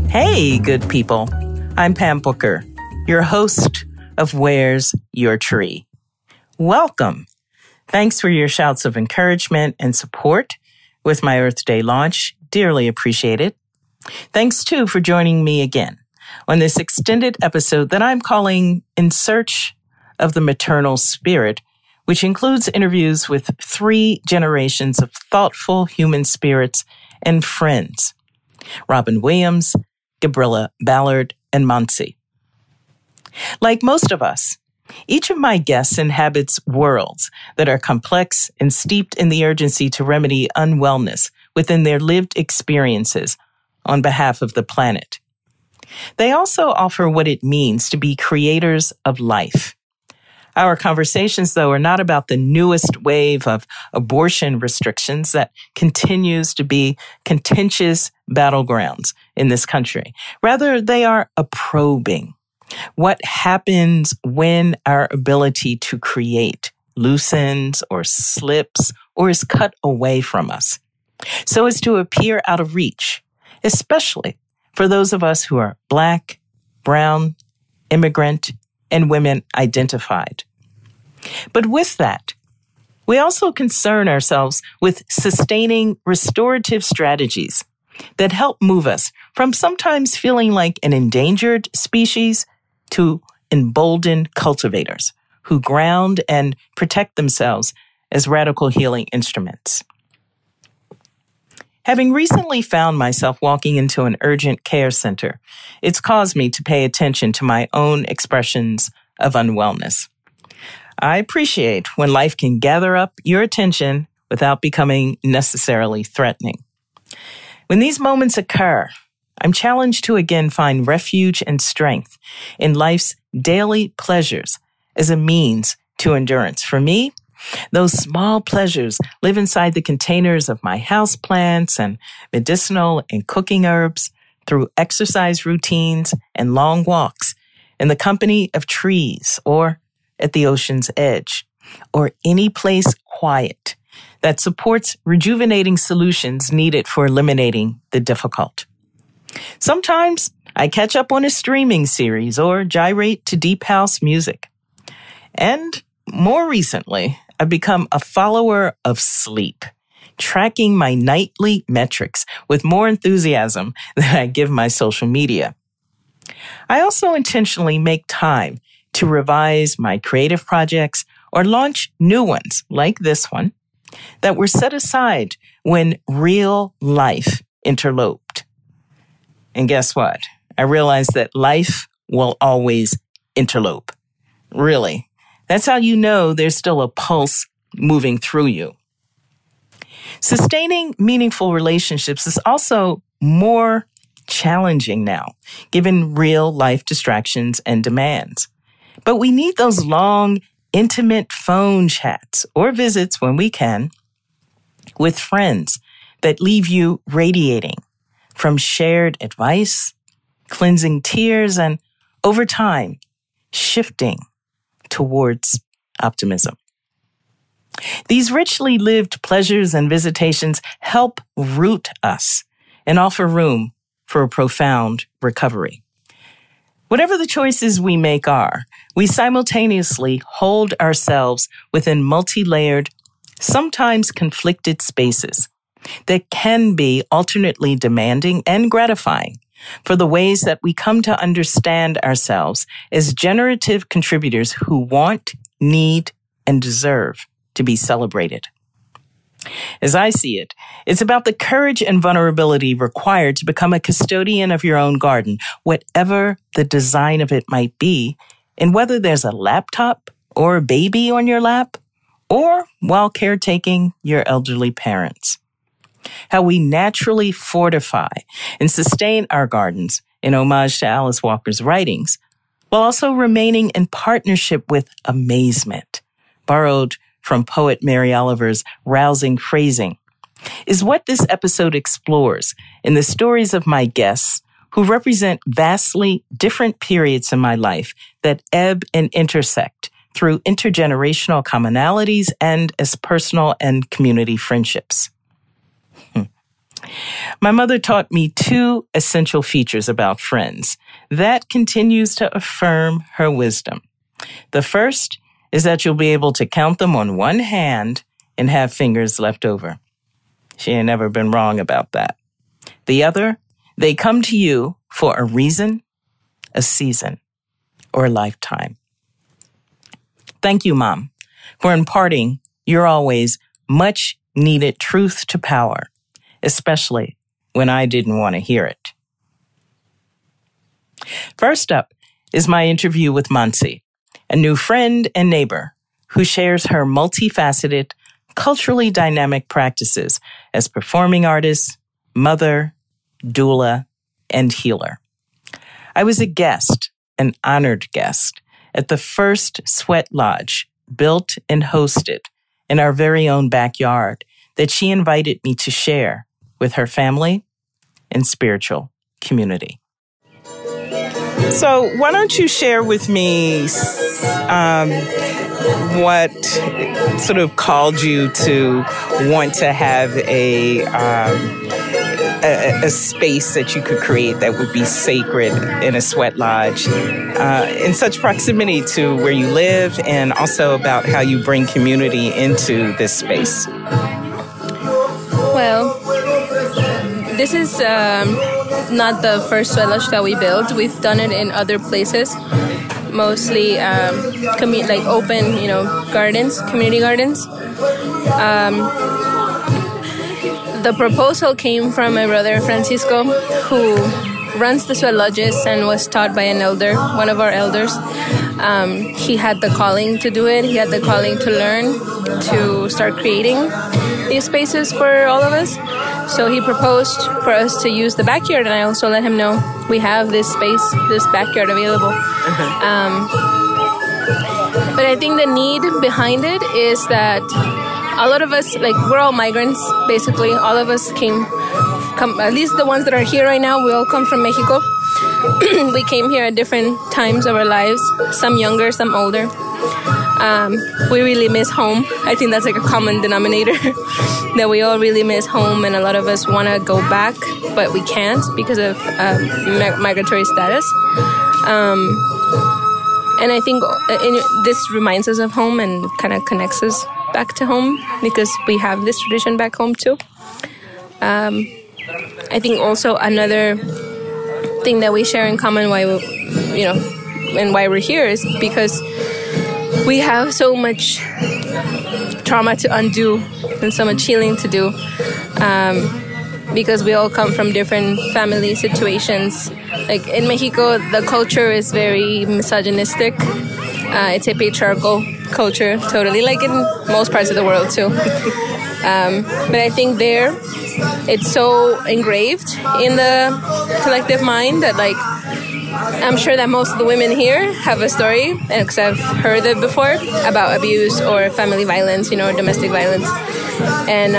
Hey, good people. I'm Pam Booker, your host of Where's Your Tree? Welcome. Thanks for your shouts of encouragement and support with my Earth Day launch. Dearly appreciated. Thanks, too, for joining me again on this extended episode that I'm calling In Search of the Maternal Spirit, which includes interviews with 3 generations of thoughtful human spirits and friends: Robin Williams, Gabriella Ballard, and Mansi. Like most of us, each of my guests inhabits worlds that are complex and steeped in the urgency to remedy unwellness within their lived experiences on behalf of the planet. They also offer what it means to be creators of life. Our conversations, though, are not about the newest wave of abortion restrictions that continues to be contentious battlegrounds in this country. Rather, they are a probing. What happens when our ability to create loosens or slips or is cut away from us, so as to appear out of reach, especially for those of us who are Black, brown, immigrant, and women identified. But with that, we also concern ourselves with sustaining restorative strategies that help move us from sometimes feeling like an endangered species to emboldened cultivators who ground and protect themselves as radical healing instruments. Having recently found myself walking into an urgent care center, it's caused me to pay attention to my own expressions of unwellness. I appreciate when life can gather up your attention without becoming necessarily threatening. When these moments occur, I'm challenged to again find refuge and strength in life's daily pleasures as a means to endurance. For me, those small pleasures live inside the containers of my houseplants and medicinal and cooking herbs, through exercise routines and long walks in the company of trees or at the ocean's edge, or any place quiet that supports rejuvenating solutions needed for eliminating the difficult. Sometimes I catch up on a streaming series or gyrate to deep house music. And more recently, I've become a follower of sleep, tracking my nightly metrics with more enthusiasm than I give my social media. I also intentionally make time to revise my creative projects or launch new ones like this one that were set aside when real life interloped. And guess what? I realized that life will always interlope. Really. That's how you know there's still a pulse moving through you. Sustaining meaningful relationships is also more challenging now, given real life distractions and demands. But we need those long, intimate phone chats or visits when we can with friends that leave you radiating from shared advice, cleansing tears, and over time, shifting towards optimism. These richly lived pleasures and visitations help root us and offer room for a profound recovery. Whatever the choices we make are, we simultaneously hold ourselves within multi-layered, sometimes conflicted spaces that can be alternately demanding and gratifying for the ways that we come to understand ourselves as generative contributors who want, need, and deserve to be celebrated. As I see it, it's about the courage and vulnerability required to become a custodian of your own garden, whatever the design of it might be, and whether there's a laptop or a baby on your lap, or while caretaking your elderly parents. How we naturally fortify and sustain our gardens in homage to Alice Walker's writings, while also remaining in partnership with amazement, borrowed from poet Mary Oliver's rousing phrasing, is what this episode explores in the stories of my guests who represent vastly different periods in my life that ebb and intersect through intergenerational commonalities and as personal and community friendships. My mother taught me 2 essential features about friends that continues to affirm her wisdom. The first is that you'll be able to count them on one hand and have fingers left over. She ain't never been wrong about that. The other, they come to you for a reason, a season, or a lifetime. Thank you, Mom, for imparting your always much needed truth to power, especially when I didn't want to hear it. First up is my interview with Mansi, a new friend and neighbor who shares her multifaceted, culturally dynamic practices as performing artist, mother, doula, and healer. I was a guest, an honored guest, at the first sweat lodge built and hosted in our very own backyard that she invited me to share with her family and spiritual community. So why don't you share with me what sort of called you to want to have a space that you could create that would be sacred in a sweat lodge in such proximity to where you live, and also about how you bring community into this space? Well, this is not the first sweat lodge that we built. We've done it in other places, mostly like open, gardens, community gardens. The proposal came from my brother Francisco, who runs the sweat lodges and was taught by an elder, one of our elders. He had the calling to do it. He had the calling to learn, to start creating these spaces for all of us. So he proposed for us to use the backyard, and I also let him know we have this space, this backyard available. But I think the need behind it is that a lot of us, we're all migrants, basically. All of us come, at least the ones that are here right now, we all come from Mexico. We came here at different times of our lives, some younger, some older. We really miss home. I think that's a common denominator, that we all really miss home, and a lot of us want to go back, but we can't because of migratory status. And I think this reminds us of home and kind of connects us back to home because we have this tradition back home too. I think also another thing that we share in common why and why we're here is because we have so much trauma to undo and so much healing to do, because we all come from different family situations. Like in Mexico, the culture is very misogynistic. It's a patriarchal culture, totally, like in most parts of the world too. But I think there, it's so engraved in the collective mind that I'm sure that most of the women here have a story, because I've heard it before, about abuse or family violence, or domestic violence. And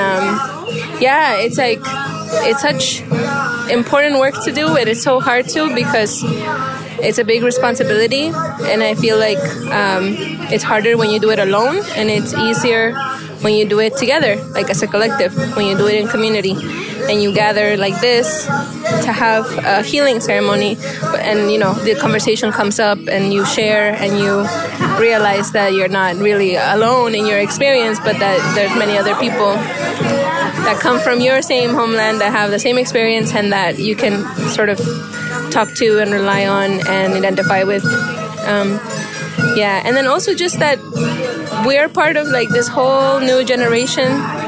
it's such important work to do, and it's so hard to, because it's a big responsibility, and I feel like it's harder when you do it alone, and it's easier when you do it together, as a collective, when you do it in community, and you gather like this to have a healing ceremony, and the conversation comes up, and you share, and you realize that you're not really alone in your experience, but that there's many other people that come from your same homeland that have the same experience, and that you can sort of talk to and rely on and identify with. And then also just that we're part of this whole new generation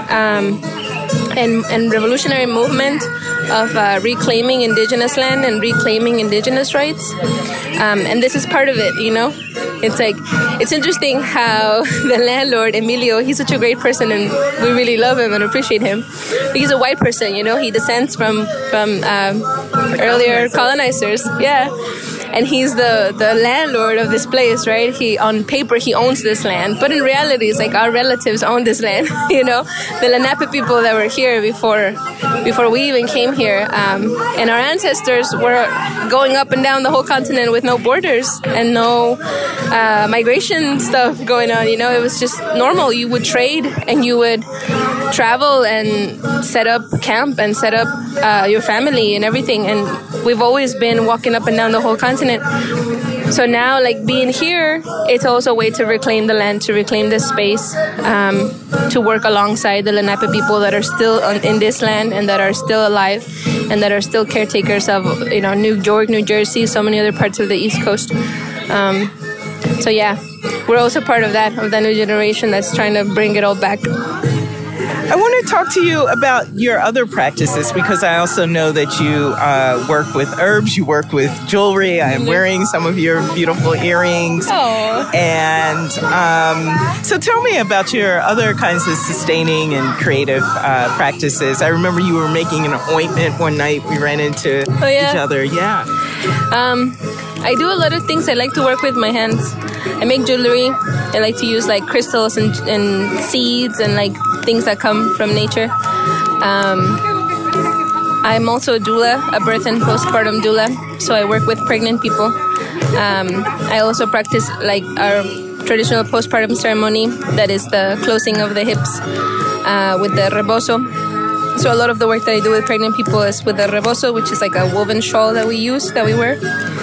and revolutionary movement of reclaiming indigenous land and reclaiming indigenous rights. And this is part of it, It's interesting how the landlord, Emilio, he's such a great person, and we really love him and appreciate him. He's a white person, he descends from earlier colonizers. Yeah. And he's the landlord of this place, right? On paper, he owns this land. But in reality, it's our relatives own this land, The Lenape people that were here before we even came here. And our ancestors were going up and down the whole continent with no borders and no migration stuff going on, It was just normal. You would trade, and you would travel and set up camp and set up your family and everything. And we've always been walking up and down the whole continent. So now, like, being here, it's also a way to reclaim the land, to reclaim this space, to work alongside the Lenape people that are still in this land and that are still alive and that are still caretakers of, New York, New Jersey, so many other parts of the East Coast. So yeah, we're also part of that new generation that's trying to bring it all back. I want to talk to you about your other practices, because I also know that you work with herbs, you work with jewelry. I am wearing some of your beautiful earrings. Oh. And so tell me about your other kinds of sustaining and creative practices. I remember you were making an ointment one night. We ran into each other. Yeah. I do a lot of things. I like to work with my hands. I make jewelry. I like to use like crystals and seeds and like things that come from nature. I'm also a doula, a birth and postpartum doula. So I work with pregnant people. I also practice like our traditional postpartum ceremony, that is the closing of the hips with the rebozo. So a lot of the work that I do with pregnant people is with the rebozo, which is like a woven shawl that we wear.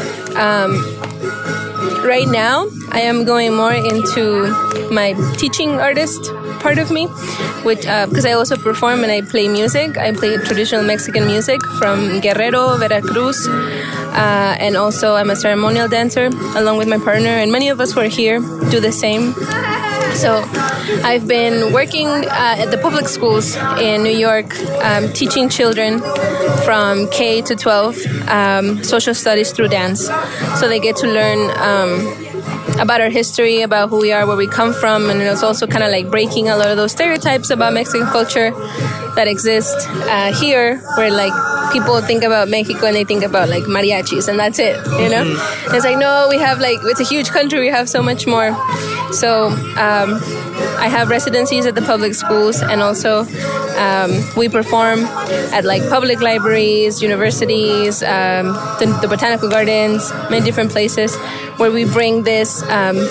Right now, I am going more into my teaching artist part of me, which because I also perform and I play music. I play traditional Mexican music from Guerrero, Veracruz, and also I'm a ceremonial dancer along with my partner, and many of us who are here do the same. So I've been working at the public schools in New York, teaching children from K to 12 social studies through dance. So they get to learn about our history, about who we are, where we come from, and it's also kind of like breaking a lot of those stereotypes about Mexican culture that exist here, where like people think about Mexico and they think about like mariachis and that's it, Mm-hmm. It's like, no, we have like, it's a huge country, we have so much more. So I have residencies at the public schools, and also we perform at like public libraries, universities, the botanical gardens, many different places where we bring this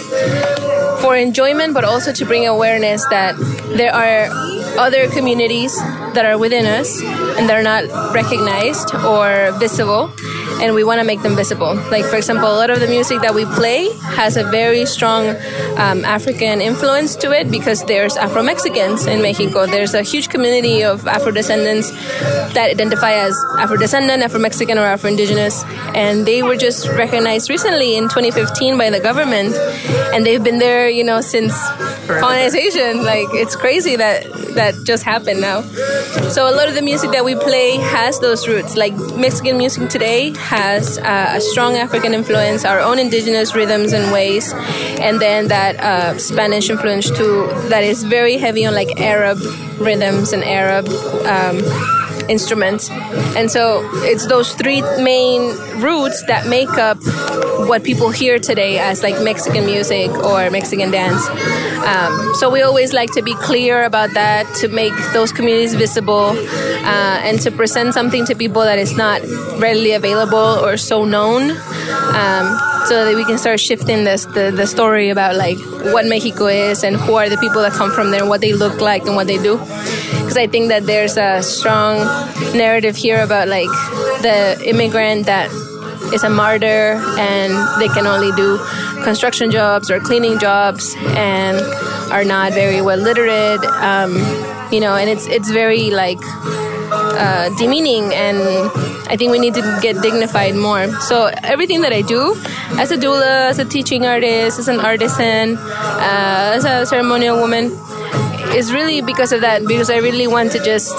for enjoyment, but also to bring awareness that there are other communities that are within us and they're not recognized or visible, and we want to make them visible. Like, for example, a lot of the music that we play has a very strong African influence to it, because there's Afro-Mexicans in Mexico. There's a huge community of Afro-descendants that identify as Afro-descendant, Afro-Mexican, or Afro-Indigenous, and they were just recognized recently in 2015 by the government, and they've been there, since colonization. Like, it's crazy that just happened now. So a lot of the music that we play has those roots. Like, Mexican music today has a strong African influence, our own indigenous rhythms and ways, and then that Spanish influence too, that is very heavy on like Arab rhythms and Arab instruments. And so it's those three main roots that make up what people hear today as like Mexican music or Mexican dance. So we always like to be clear about that, to make those communities visible, and to present something to people that is not readily available or so known, so that we can start shifting the story about like what Mexico is and who are the people that come from there, what they look like and what they do. Because I think that there's a strong narrative here about like the immigrant that is a martyr and they can only do construction jobs or cleaning jobs and are not very well literate, and it's very like demeaning, and I think we need to get dignified more. So everything that I do as a doula, as a teaching artist, as an artisan, as a ceremonial woman is really because of that, because I really want to just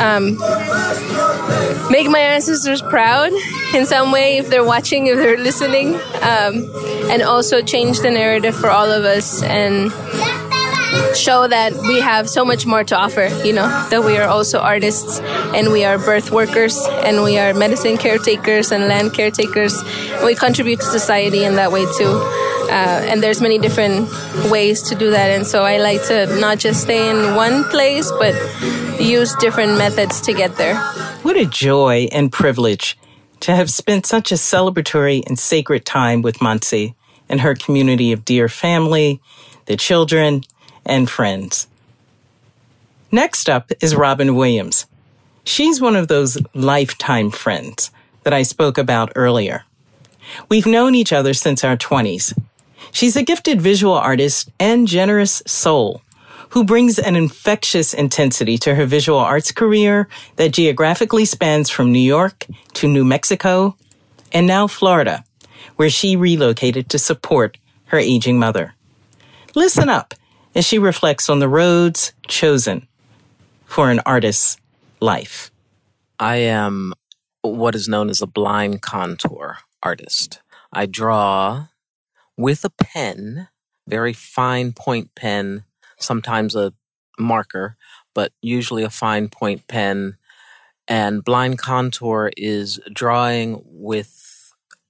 make my ancestors proud in some way, if they're watching, if they're listening, and also change the narrative for all of us and show that we have so much more to offer, that we are also artists and we are birth workers and we are medicine caretakers and land caretakers, and we contribute to society in that way too. And there's many different ways to do that, and so I like to not just stay in one place but use different methods to get there. What a joy and privilege to have spent such a celebratory and sacred time with Montse and her community of dear family, the children, and friends. Next up is Robin Williams. She's one of those lifetime friends that I spoke about earlier. We've known each other since our 20s. She's a gifted visual artist and generous soul who brings an infectious intensity to her visual arts career that geographically spans from New York to New Mexico and now Florida, where she relocated to support her aging mother. Listen up as she reflects on the roads chosen for an artist's life. I am what is known as a blind contour artist. I draw with a pen, very fine point pen, sometimes a marker, but usually a fine point pen. And blind contour is drawing with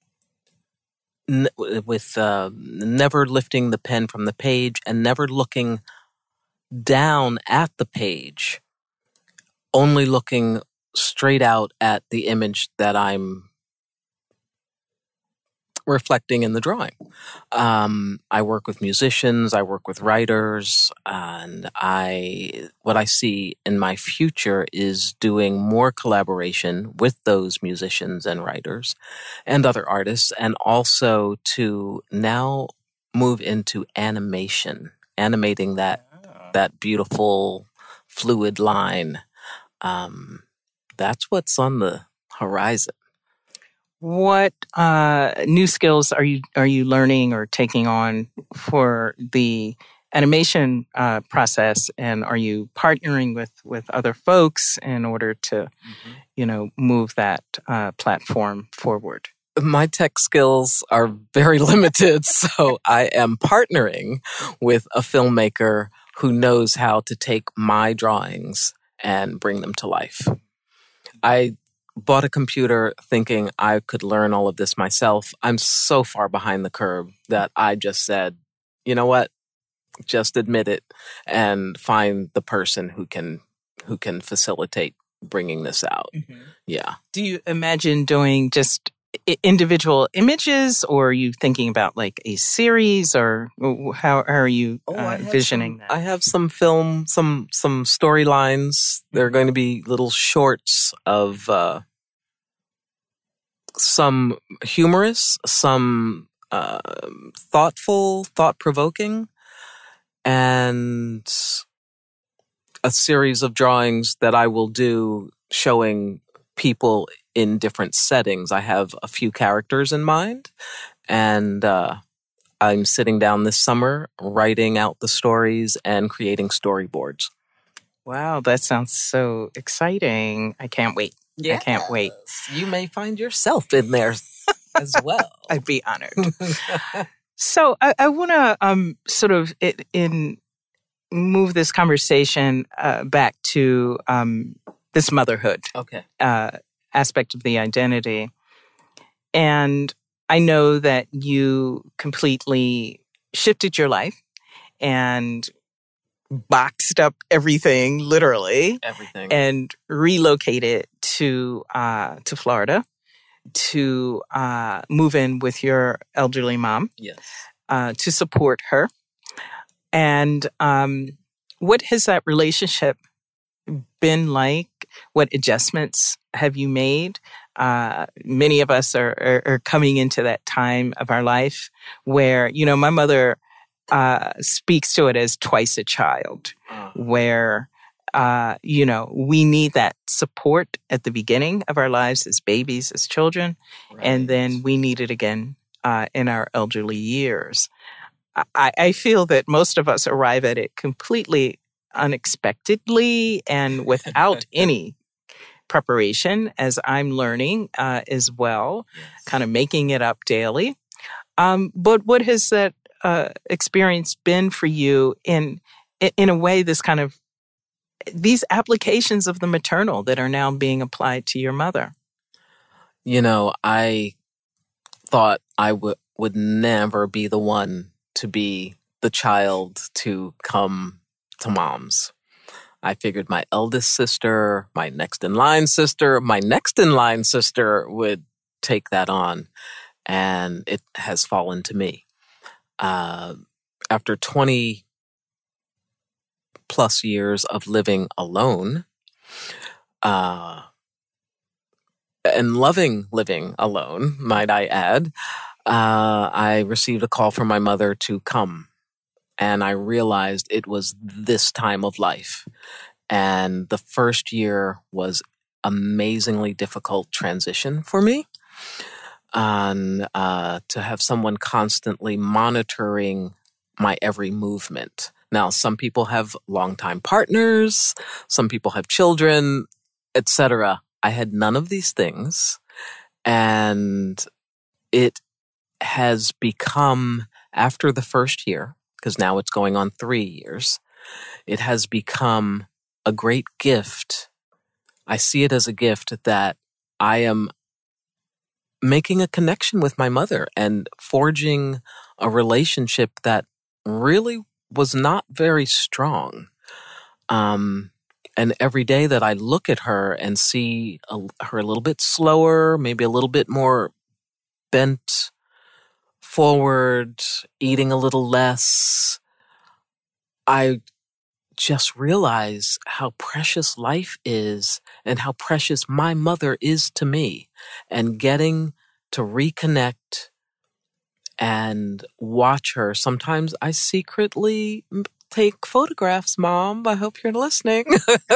never lifting the pen from the page and never looking down at the page, only looking straight out at the image that I'm reflecting in the drawing. I work with musicians, I work with writers, and what I see in my future is doing more collaboration with those musicians and writers and other artists, and also to now move into animation, animating that beautiful fluid line. That's what's on the horizon. What new skills are you learning or taking on for the animation process, and are you partnering with other folks in order to, move that platform forward? My tech skills are very limited, so I am partnering with a filmmaker who knows how to take my drawings and bring them to life. I bought a computer thinking I could learn all of this myself. I'm so far behind the curve that I just said, you know what? Just admit it and find the person who can facilitate bringing this out. Mm-hmm. Yeah. Do you imagine doing just individual images, or are you thinking about like a series, or how are you visioning that? I have some film, some storylines. There are going to be little shorts of some humorous, some thoughtful, thought-provoking, and a series of drawings that I will do showing people in different settings. I have a few characters in mind, and I'm sitting down this summer writing out the stories and creating storyboards. Wow, that sounds so exciting. I can't wait. Yes. I can't wait. You may find yourself in there as well. I'd be honored. So I want to sort of move this conversation back to this motherhood aspect of the identity. And I know that you completely shifted your life and boxed up everything, literally, and relocated to Florida to move in with your elderly mom. Yes. To support her. And what has that relationship been like? What adjustments have you made? Many of us are coming into that time of our life where, my mother speaks to it as twice a child, where, we need that support at the beginning of our lives as babies, as children, right. And then we need it again in our elderly years. I feel that most of us arrive at it completely unexpectedly and without any preparation, as I'm learning as well, kind of making it up daily. But what has that experience been for you in a way, these applications of the maternal that are now being applied to your mother? I thought I would never be the one to be the child to come to mom's. I figured my eldest sister, my next in line sister, my next in line sister would take that on, and it has fallen to me. After 20 plus years of living alone, and loving living alone, might I add, I received a call from my mother to come. And I realized it was this time of life. And the first year was amazingly difficult transition for me. And to have someone constantly monitoring my every movement. Now, some people have longtime partners, some people have children, etc. I had none of these things. And it has become, after the first year, because now it's going on 3 years, it has become a great gift. I see it as a gift that I am making a connection with my mother and forging a relationship that really was not very strong. And every day that I look at her and see her a little bit slower, maybe a little bit more bent forward, eating a little less, I just realize how precious life is and how precious my mother is to me. And getting to reconnect and watch her. Sometimes I secretly take photographs, Mom. I hope you're listening.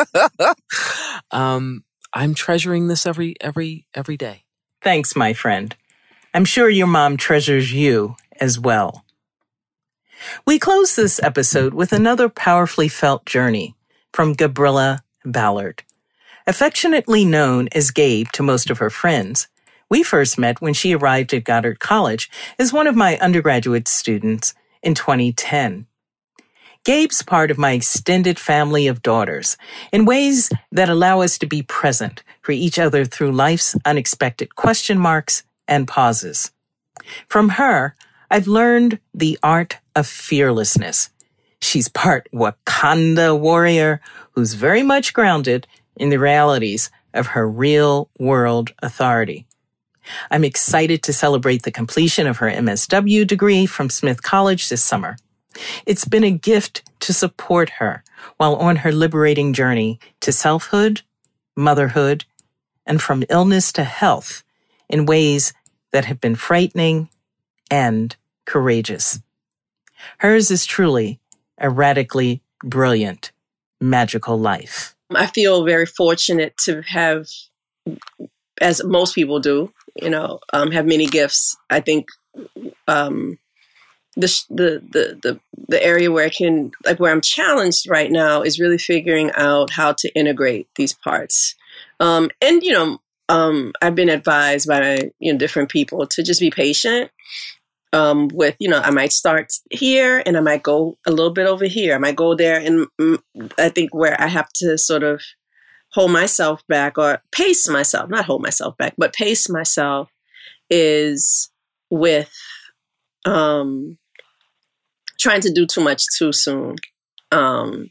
I'm treasuring this every day. Thanks, my friend. I'm sure your mom treasures you as well. We close this episode with another powerfully felt journey from Gabrilla Ballard. Affectionately known as Gabe to most of her friends, we first met when she arrived at Goddard College as one of my undergraduate students in 2010. Gabe's part of my extended family of daughters in ways that allow us to be present for each other through life's unexpected question marks and pauses. From her, I've learned the art of fearlessness. She's part Wakanda warrior who's very much grounded in the realities of her real-world authority. I'm excited to celebrate the completion of her MSW degree from Smith College this summer. It's been a gift to support her while on her liberating journey to selfhood, motherhood, and from illness to health in ways that have been frightening and courageous. Hers is truly a radically brilliant, magical life. I feel very fortunate to have, as most people do, have many gifts. I think the area where where I'm challenged right now is really figuring out how to integrate these parts. I've been advised by different people to just be patient. With I might start here and I might go a little bit over here. I might go there, and I think where I have to sort of hold myself back or pace myself, not hold myself back, but pace myself is with trying to do too much too soon. I'm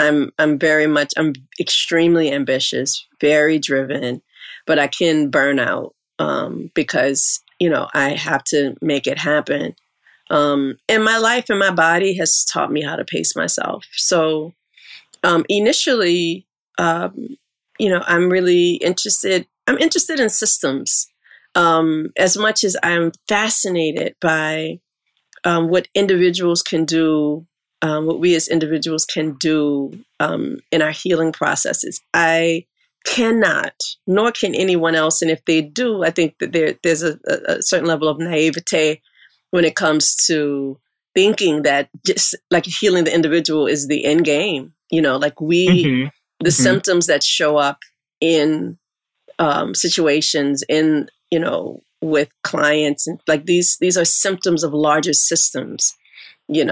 extremely ambitious, very driven, but I can burn out because I have to make it happen. And my life and my body has taught me how to pace myself. So initially, I'm really interested. I'm interested in systems as much as I'm fascinated by what individuals can do, what we as individuals can do in our healing processes. I cannot, nor can anyone else. And if they do, I think that there's a certain level of naivete when it comes to thinking that just like healing the individual is the end game. The symptoms that show up in situations with clients, and like these are symptoms of larger systems, and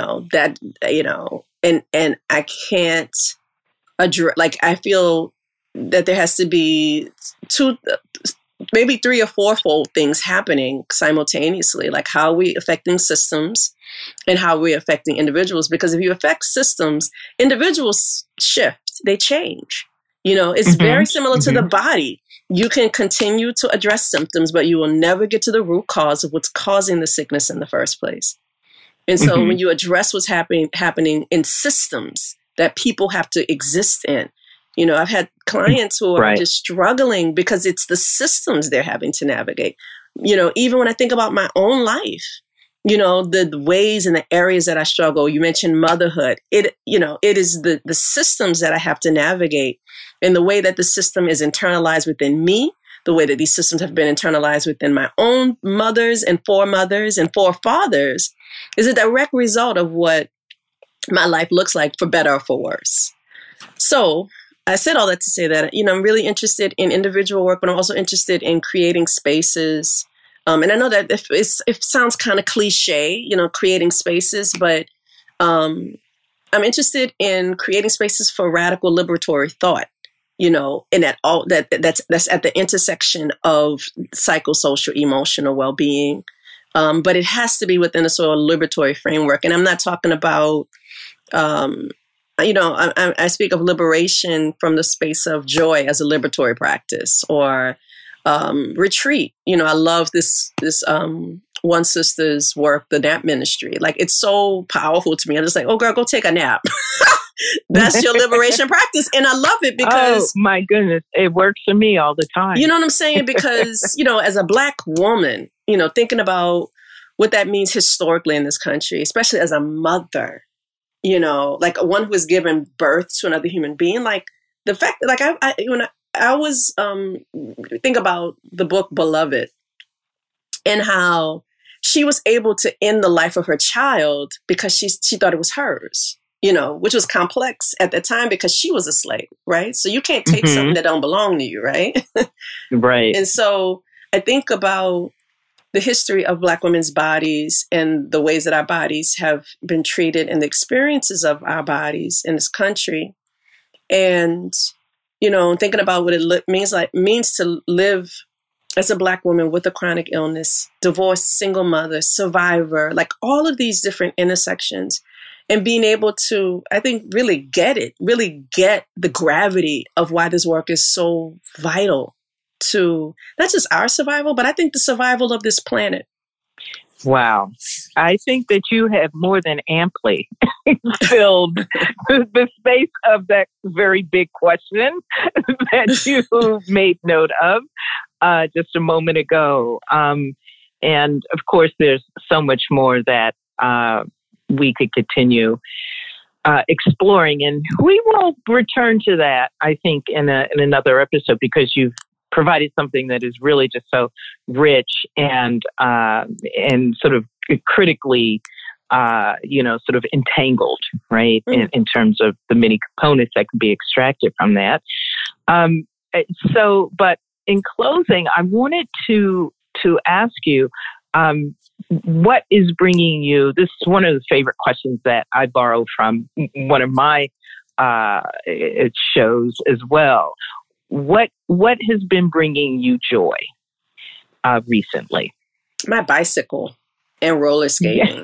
I can't address, I feel that there has to be maybe 3 or 4-fold things happening simultaneously, like how we affecting systems and how we're affecting individuals. Because if you affect systems, individuals shift, they change. It's very similar to the body. You can continue to address symptoms, but you will never get to the root cause of what's causing the sickness in the first place. And so when you address what's happening in systems, that people have to exist in. You know, I've had clients who are just struggling because it's the systems they're having to navigate. You know, even when I think about my own life, you know, the ways and the areas that I struggle, you mentioned motherhood. It is the systems that I have to navigate, and the way that the system is internalized within me, the way that these systems have been internalized within my own mothers and forefathers is a direct result of what my life looks like, for better or for worse. So I said all that to say that, you know, I'm really interested in individual work, but I'm also interested in creating spaces. And I know that it sounds kind of cliche, you know, creating spaces, but I'm interested in creating spaces for radical liberatory thought, you know, and that's at the intersection of psychosocial, emotional well-being. But it has to be within a sort of liberatory framework. And I'm not talking about, you know, I speak of liberation from the space of joy as a liberatory practice, or retreat. You know, I love this one sister's work, the nap ministry. Like, it's so powerful to me. I'm just like, oh, girl, go take a nap. That's your liberation practice. And I love it because... Oh, my goodness. It works for me all the time. You know what I'm saying? Because, you know, as a Black woman, you know, thinking about what that means historically in this country, especially as a mother, you know, like one who has given birth to another human being, like the fact that, like, when I was think about the book Beloved, and how she was able to end the life of her child because she thought it was hers, you know, which was complex at the time because she was a slave, right? So you can't take something that don't belong to you, right? Right. And so I think about the history of Black women's bodies and the ways that our bodies have been treated and the experiences of our bodies in this country. And, you know, thinking about what it means to live as a Black woman with a chronic illness, divorced, single mother, survivor, like all of these different intersections, and being able to, I think, really get the gravity of why this work is so vital to not just our survival, but I think the survival of this planet. Wow. I think that you have more than amply filled the space of that very big question that you made note of just a moment ago. And of course, there's so much more that we could continue exploring. And we will return to that, I think, in another episode, because you've provided something that is really just so rich and sort of critically, sort of entangled, right? In terms of the many components that can be extracted from that. But in closing, I wanted to ask you, what is bringing you, this is one of the favorite questions that I borrow from one of my shows as well. What has been bringing you joy recently? My bicycle and roller skating.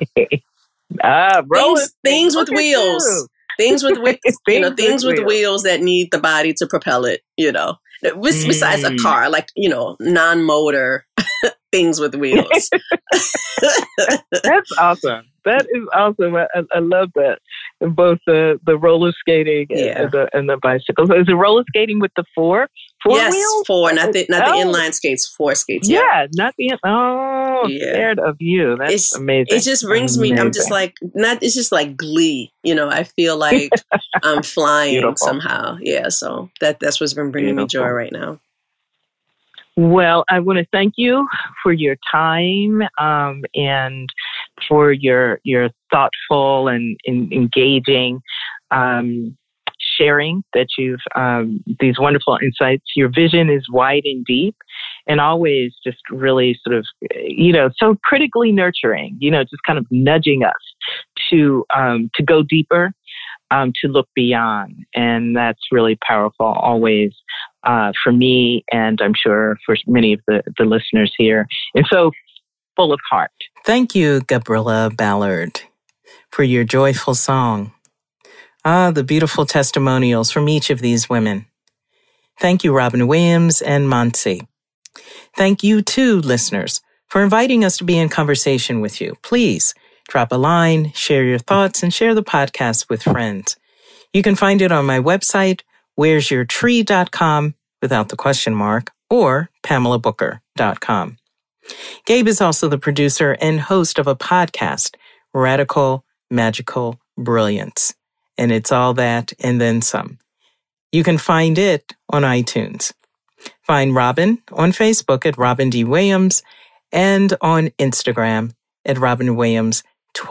Things with wheels. Things with wheels that need the body to propel it, you know. Besides a car, like, you know, non-motor things with wheels. That's awesome. That is awesome. I love that. Both the roller skating and the bicycle. So is it roller skating with the four yes, wheels? Four, not the inline skates, four skates. Yeah, not the scared of you. That's amazing. It just brings me, I'm just like, it's just like glee. You know, I feel like I'm flying somehow. Yeah, so that's what's been bringing me joy right now. Well, I want to thank you for your time and for your thoughtful and engaging sharing that you've these wonderful insights. Your vision is wide and deep, and always just really sort of, you know, so critically nurturing. You know, just kind of nudging us to go deeper, to look beyond, and that's really powerful. Always. For me, and I'm sure for many of the listeners here. And so full of heart. Thank you, Gabriella Ballard, for your joyful song. The beautiful testimonials from each of these women. Thank you, Robin Williams and Mansi. Thank you, too, listeners, for inviting us to be in conversation with you. Please drop a line, share your thoughts, and share the podcast with friends. You can find it on my website, where'syourtree.com, without the question mark, or PamelaBooker.com. Gabe is also the producer and host of a podcast, Radical Magical Brilliance. And it's all that and then some. You can find it on iTunes. Find Robin on Facebook at Robin D. Williams and on Instagram at Robin Williams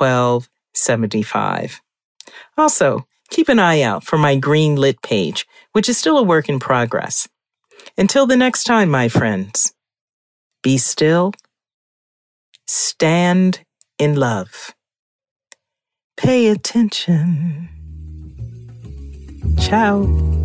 1275. Also, keep an eye out for my green lit page, which is still a work in progress. Until the next time, my friends, be still, stand in love, pay attention. Ciao.